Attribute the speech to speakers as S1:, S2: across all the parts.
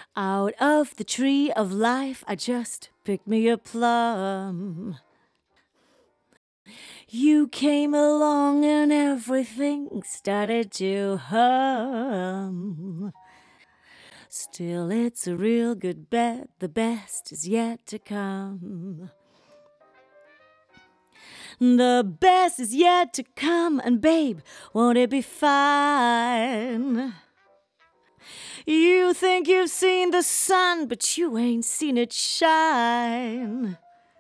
S1: Out of the tree of life, I just picked me a plum. You came along and everything started to hum. Still, it's a real good bet, the best is yet to come. The best is yet to come, and babe, won't it be fine? You think you've seen the sun, but you ain't seen it shine.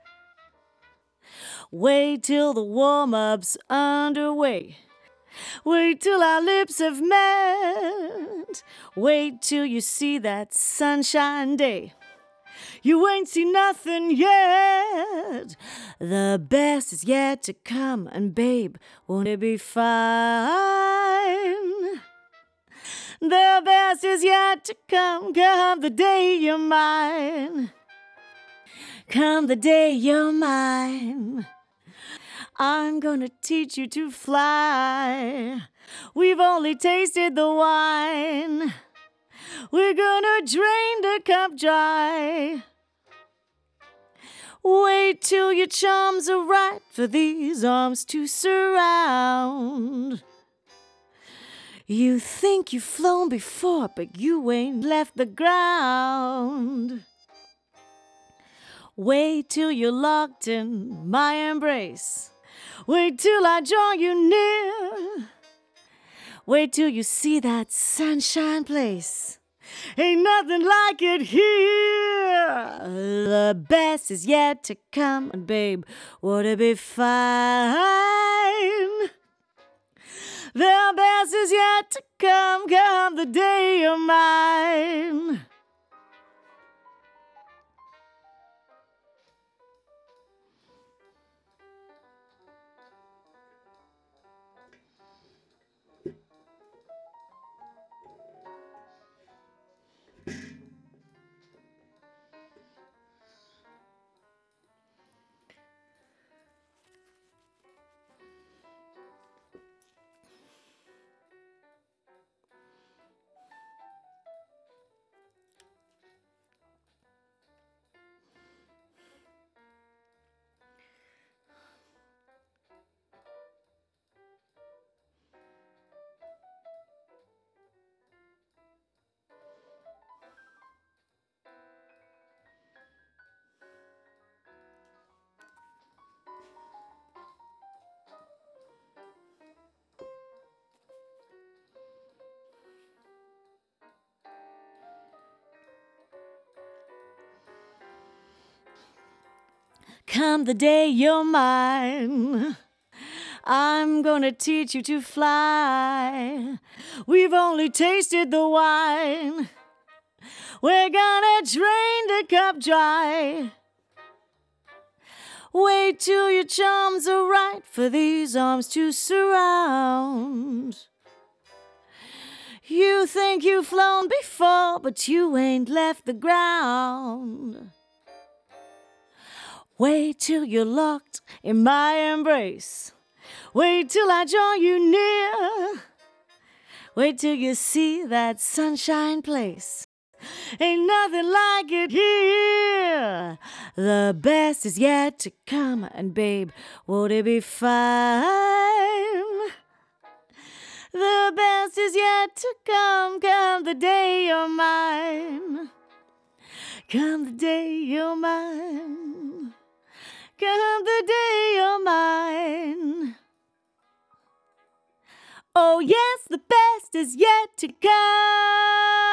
S1: Wait till the warm-up's underway. Wait till our lips have met. Wait till you see that sunshine day. You ain't seen nothing yet. The best is yet to come, and babe, won't it be fine? The best is yet to come, come the day you're mine. Come the day you're mine. I'm gonna teach you to fly. We've only tasted the wine. We're gonna drain the cup dry. Wait till your charms are right for these arms to surround. You think you've flown before, but you ain't left the ground. Wait till you're locked in my embrace. Wait till I draw you near. Wait till you see that sunshine place. Ain't nothing like it here. The best is yet to come, and babe, would it be fine? The best is yet to come, come the day you're mine. Come the day you're mine, I'm gonna teach you to fly. We've only tasted the wine. We're gonna drain the cup dry. Wait till your charms are right for these arms to surround. You think you've flown before, but you ain't left the ground. Wait till you're locked in my embrace. Wait till I draw you near. Wait till you see that sunshine place. Ain't nothing like it here. The best is yet to come, and babe, won't it be fine? The best is yet to come, come the day you're mine. Come the day you're mine. Come the day you're mine. Oh yes, the best is yet to come.